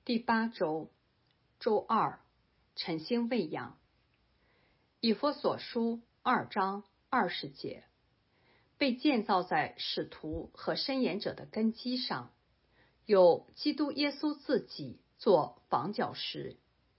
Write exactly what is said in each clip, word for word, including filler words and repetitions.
第八周，周二，晨星喂养。以弗所书二章二十节，被建造在使徒和申言者的根基上，有基督耶稣自己做房角石。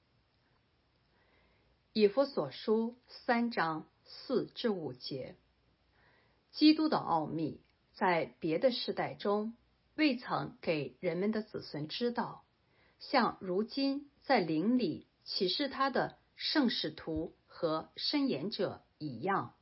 以弗所书三章四至五节，基督的奥秘在别的世代中未曾给人们的子孙知道，像如今在灵里启示他的圣使徒和申言者一样。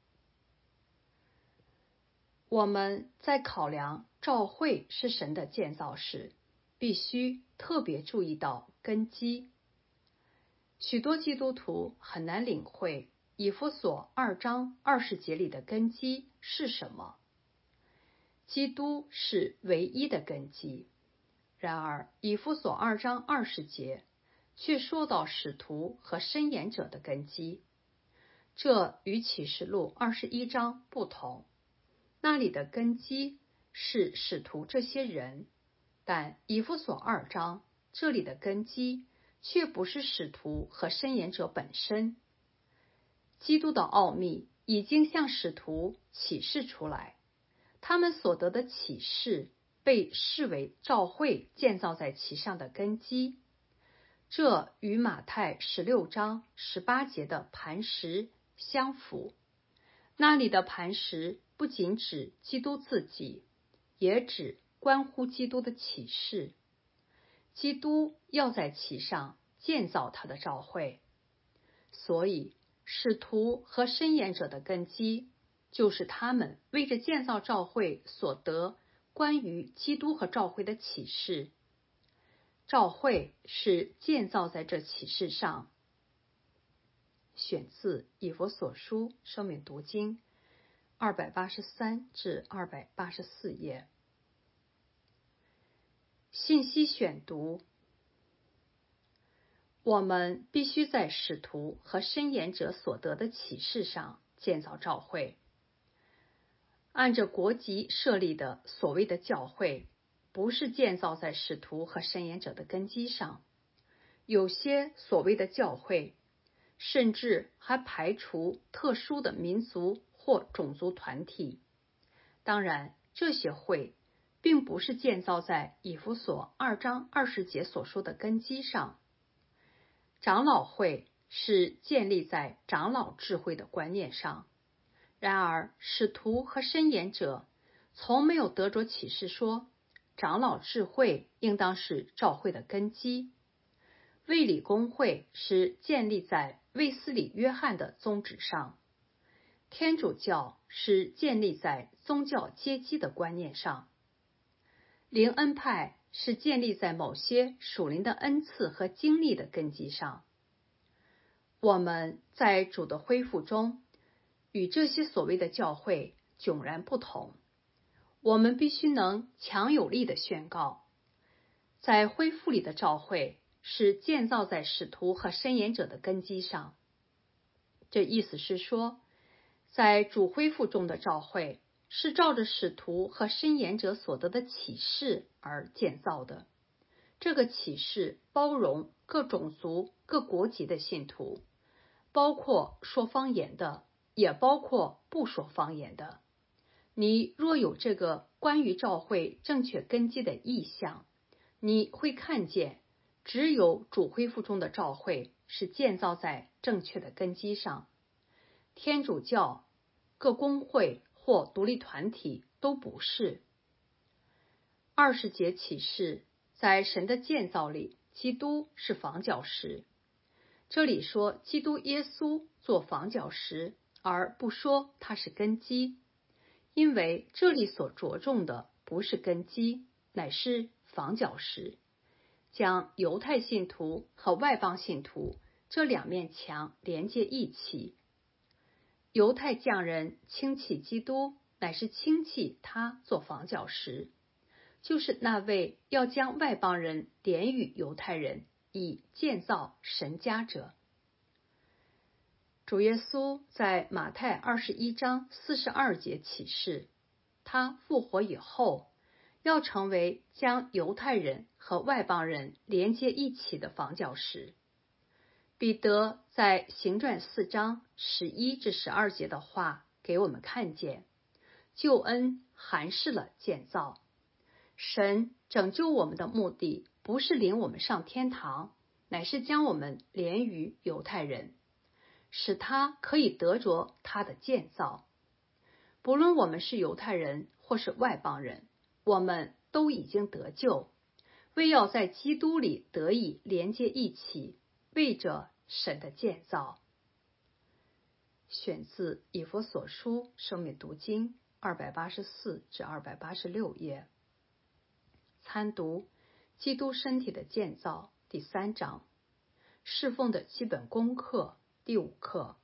我们在考量教会是神的建造时，必须特别注意到根基。许多基督徒很难领会以弗所二章二十节里的根基是什么。基督是唯一的根基，然而以弗所二章二十节却说到使徒和申言者的根基，这与启示录二十一章不同。那里的根基是使徒这些人，但以弗所二章这里的根基却不是使徒和申言者本身。基督的奥秘已经向使徒启示出来，他们所得的启示被视为教会建造在其上的根基。这与马太十六章十八节的磐石相符。那里的磐石不仅指基督自己，也指关乎基督的启示。基督要在其上建造他的教会，所以使徒和申言者的根基就是他们为着建造教会所得关于基督和教会的启示。教会是建造在这启示上。选自以弗所书生命读经二百八十三至二百八十四页。信息选读：我们必须在使徒和申言者所得的启示上建造教会。按着国籍设立的所谓的教会，不是建造在使徒和申言者的根基上。有些所谓的教会甚至还排除特殊的民族或种族团体。当然，这些会并不是建造在以弗所二章二十节所说的根基上。长老会是建立在长老智慧的观念上，然而使徒和申言者从没有得着启示说长老智慧应当是教会的根基。卫理公会是建立在卫斯理约翰的宗旨上。天主教是建立在宗教阶级的观念上。灵恩派是建立在某些属灵的恩赐和经历的根基上。我们在主的恢复中与这些所谓的教会迥然不同。我们必须能强有力地宣告，在恢复里的教会是建造在使徒和申言者的根基上。这意思是说，在主恢复中的教会是照着使徒和申言者所得的启示而建造的。这个启示包容各种族、各国籍的信徒，包括说方言的，也包括不说方言的。你若有这个关于教会正确根基的意向，你会看见只有主恢复中的教会是建造在正确的根基上。天主教、各公会或独立团体都不是。二十节启示，在神的建造里，基督是房角石。这里说基督耶稣做房角石，而不说他是根基，因为这里所着重的不是根基，乃是房角石，将犹太信徒和外邦信徒这两面墙连接一起。犹太匠人轻弃基督，乃是轻弃他做房角石，就是那位要将外邦人连与犹太人，以建造神家者。主耶稣在马太二十一章四十二节启示，他复活以后要成为将犹太人和外邦人连接一起的房角石。彼得在行传四章十一至十二节的话给我们看见，救恩含释了建造。神拯救我们的目的不是领我们上天堂，乃是将我们连于犹太人，使他可以得着他的建造。不论我们是犹太人或是外邦人，我们都已经得救，为要在基督里得以连接一起，为着神的建造。选自以弗所书生命读经二百八十四至二百八十六页。参读基督身体的建造第三章，侍奉的基本功课第五课。